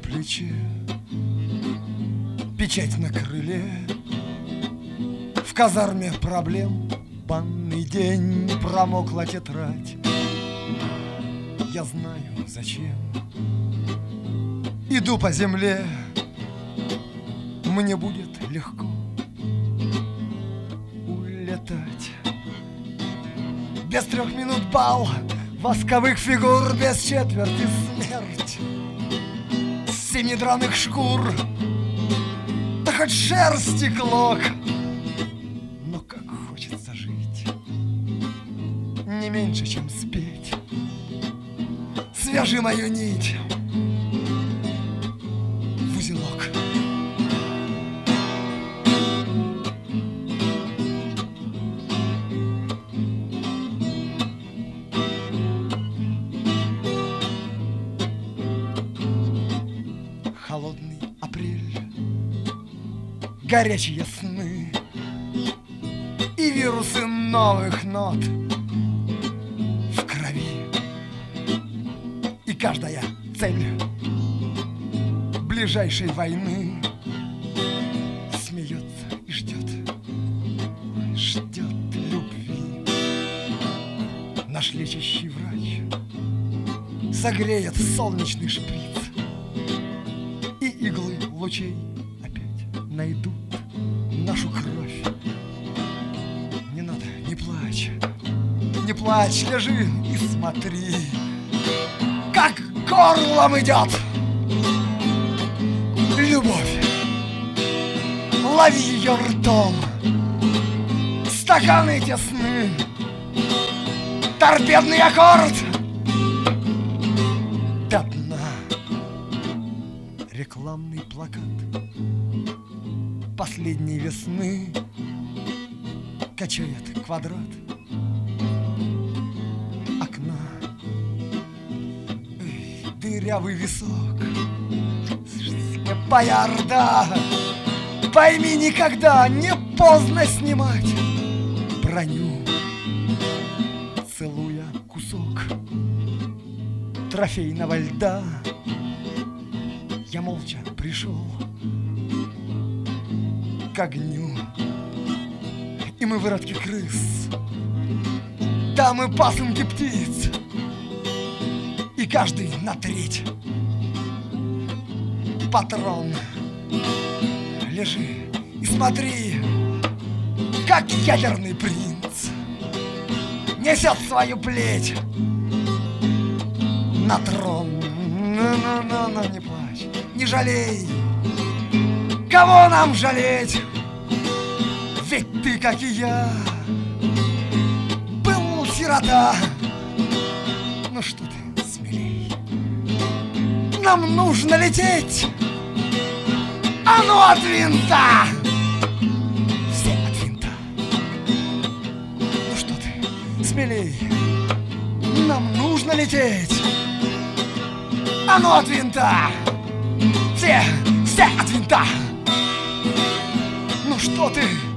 плече, печать на крыле. В казарме проблем банный день, промокла тетрадь. Я знаю, зачем иду по земле. Мне будет легко улетать. Без 3 минут бал, восковых фигур, без четверти смерть. С 7 драных шкур, да хоть шерсти клок. Но как хочется жить, не меньше, чем спеть. Свяжи мою нить в узелок. Холодный апрель, горячие сны и вирусы новых нот в крови. И каждая цель ближайшей войны смеется и ждет любви. Наш лечащий врач согреет солнечный шприц, и иглы лучей опять найдут нашу кровь. Не надо, не плачь, не плачь, лежи и смотри, как горлом идет любовь. Лови ее ртом, стаканы тесны, торпедный аккорд до дна. Рекламный плакат последней весны качает квадрат окна. Эй, дырявый висок, боярда, пойми, никогда не поздно снимать броню. Целуя кусок трофейного льда, я молча пришел к огню. И мы выродки крыс, да мы пасынки птиц, и каждый на треть патрон. Лежи и смотри, как ядерный принц несет свою плеть на трон. Ну, не плачь, не жалей. Кого нам жалеть? Ведь ты, как и я, был сирота. Ну что ты, смелей, нам нужно лететь. А ну от винта! Все от винта. Ну что ты, смелей, нам нужно лететь. А ну от винта! Все от винта! Ну что ты?